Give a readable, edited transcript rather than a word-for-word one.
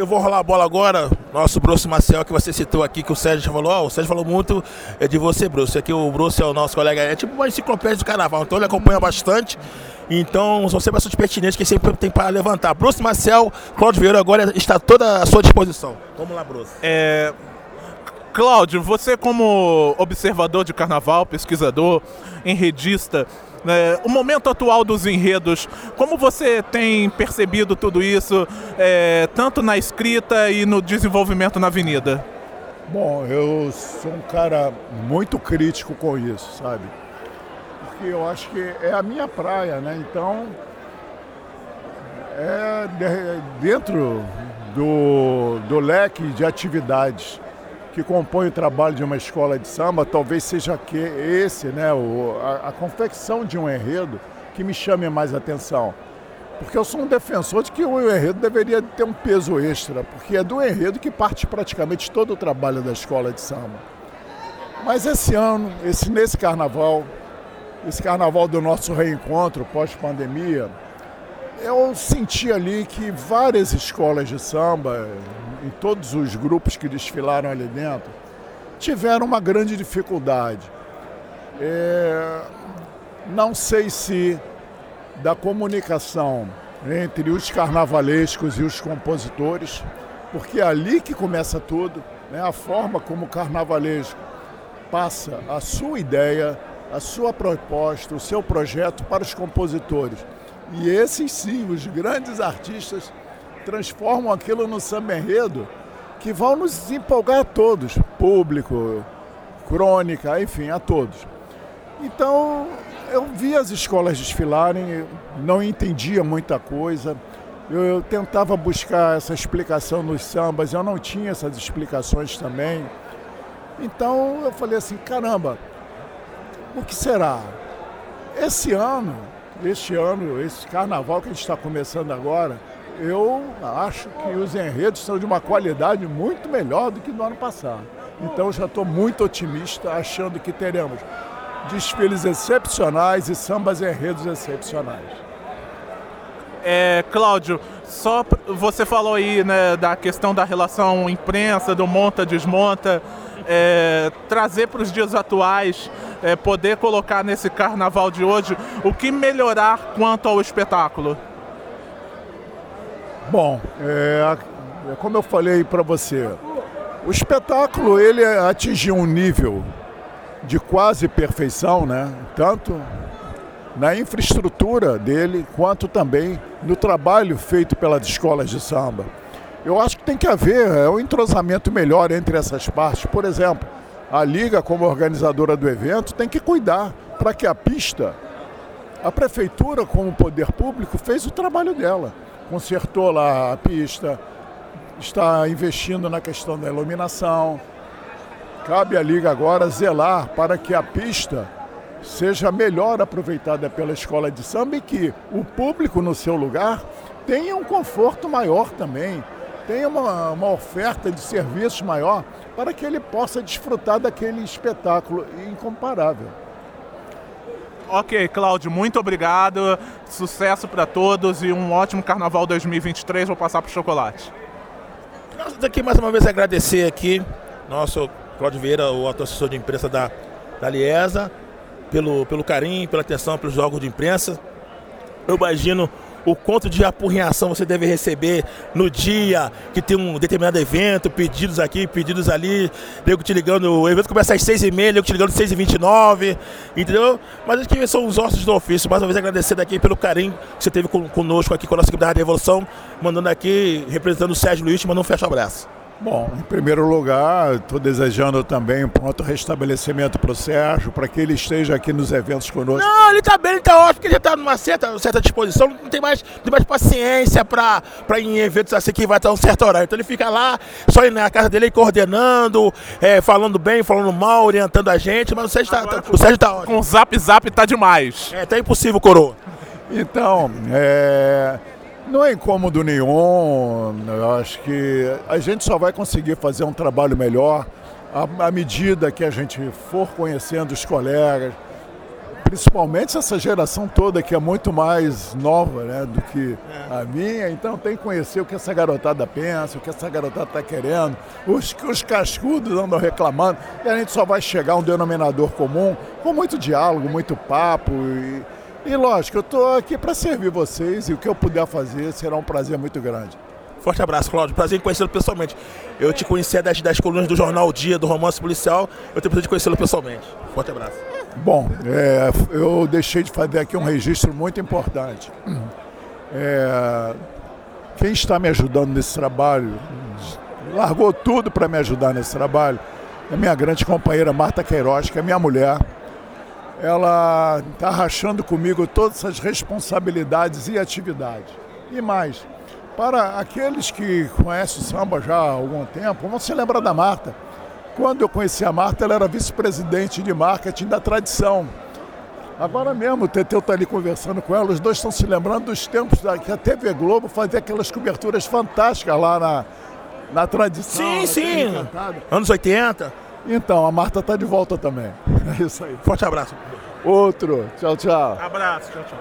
eu vou rolar a bola agora. Nosso Bruce Maciel, que você citou aqui, que o Sérgio falou. O Sérgio falou muito de você, Bruce. Aqui o Bruce é o nosso colega, é tipo uma enciclopédia do carnaval, então ele acompanha bastante. Então, são sempre bastante pertinentes que sempre tem para levantar. Bruce Maciel, Cláudio Vieira agora está toda à sua disposição. Vamos lá, Bruce. Cláudio, você como observador de carnaval, pesquisador, enredista, o momento atual dos enredos, como você tem percebido tudo isso, tanto na escrita e no desenvolvimento na avenida? Bom, eu sou um cara muito crítico com isso, sabe? Porque eu acho que é a minha praia, né? Então, dentro do leque de atividades que compõe o trabalho de uma escola de samba, talvez seja esse, né, a confecção de um enredo que me chame mais atenção. Porque eu sou um defensor de que o enredo deveria ter um peso extra, porque é do enredo que parte praticamente todo o trabalho da escola de samba. Mas esse ano, nesse carnaval, esse carnaval do nosso reencontro pós-pandemia, eu senti ali que várias escolas de samba, em todos os grupos que desfilaram ali dentro, tiveram uma grande dificuldade. Não sei se da comunicação entre os carnavalescos e os compositores, porque é ali que começa tudo, né? A forma como o carnavalesco passa a sua ideia, a sua proposta, o seu projeto para os compositores. E esses sim, os grandes artistas, transformam aquilo no samba enredo que vão nos empolgar a todos, público, crônica, enfim, a todos. Então, eu vi as escolas desfilarem, não entendia muita coisa, eu tentava buscar essa explicação nos sambas, eu não tinha essas explicações também. Então, eu falei assim, caramba, o que será? Este ano, esse carnaval que a gente está começando agora, eu acho que os enredos são de uma qualidade muito melhor do que no ano passado. Então eu já estou muito otimista, achando que teremos desfiles excepcionais e sambas enredos excepcionais. Cláudio, só você falou aí, né, da questão da relação imprensa, do monta-desmonta, trazer para os dias atuais, poder colocar nesse carnaval de hoje, o que melhorar quanto ao espetáculo? Bom, como eu falei para você, o espetáculo ele atingiu um nível de quase perfeição, né? Tanto na infraestrutura dele, quanto também no trabalho feito pelas escolas de samba. Eu acho que tem que haver um entrosamento melhor entre essas partes. Por exemplo, a Liga, como organizadora do evento, tem que cuidar para que a pista, a prefeitura, como poder público, fez o trabalho dela. Consertou lá a pista, está investindo na questão da iluminação. Cabe à Liga agora zelar para que a pista seja melhor aproveitada pela escola de samba e que o público no seu lugar tenha um conforto maior também, tenha uma oferta de serviços maior para que ele possa desfrutar daquele espetáculo incomparável. Ok, Cláudio, muito obrigado, sucesso para todos e um ótimo Carnaval 2023, vou passar para o chocolate. Nós aqui mais uma vez agradecer aqui, nosso Cláudio Vieira, o assessor de imprensa da Liesa, pelo carinho, pela atenção, pelos órgãos de imprensa. Eu imagino o quanto de apurrinhação você deve receber no dia que tem um determinado evento, pedidos aqui, pedidos ali, nego te ligando, o evento começa às 6h30, nego te ligando às 6h29, entendeu? Mas aqui são os ossos do ofício. Mais uma vez agradecer daqui pelo carinho que você teve conosco aqui com a nossa equipe da Rádio Revolução, mandando aqui, representando o Sérgio Luiz, mandando um forte abraço. Bom, em primeiro lugar, estou desejando também um pronto restabelecimento para o Sérgio, para que ele esteja aqui nos eventos conosco. Não, ele está bem, ele está ótimo, porque ele está numa certa disposição, não tem mais paciência para ir em eventos assim que vai estar um certo horário. Então ele fica lá, só ir na casa dele, coordenando, falando bem, falando mal, orientando a gente, mas o Sérgio está ótimo. Com o Zap tá demais. Tá impossível, coroa. Então, não é incômodo nenhum, eu acho que a gente só vai conseguir fazer um trabalho melhor à medida que a gente for conhecendo os colegas, principalmente essa geração toda que é muito mais nova, né, do que a minha, então tem que conhecer o que essa garotada pensa, o que essa garotada está querendo, os cascudos andam reclamando, e a gente só vai chegar a um denominador comum com muito diálogo, muito papo e lógico, eu estou aqui para servir vocês e o que eu puder fazer será um prazer muito grande. Forte abraço, Cláudio. Prazer em conhecê-lo pessoalmente. Eu te conheci das colunas do jornal O Dia, do Romance Policial. Eu tenho prazer de conhecê-lo pessoalmente. Forte abraço. Bom, eu deixei de fazer aqui um registro muito importante. Quem está me ajudando nesse trabalho, largou tudo para me ajudar nesse trabalho, é minha grande companheira Marta Queiroz, que é minha mulher. Ela está rachando comigo todas essas responsabilidades e atividades. E mais, para aqueles que conhecem o samba já há algum tempo, vão se lembrar da Marta. Quando eu conheci a Marta, ela era vice-presidente de marketing da Tradição. Agora mesmo, o Teteu está ali conversando com ela, os dois estão se lembrando dos tempos que a TV Globo fazia aquelas coberturas fantásticas lá na Tradição. Sim. Anos 80. Então, a Marta está de volta também. É isso aí. Forte abraço. Outro. Tchau, tchau. Abraço, tchau.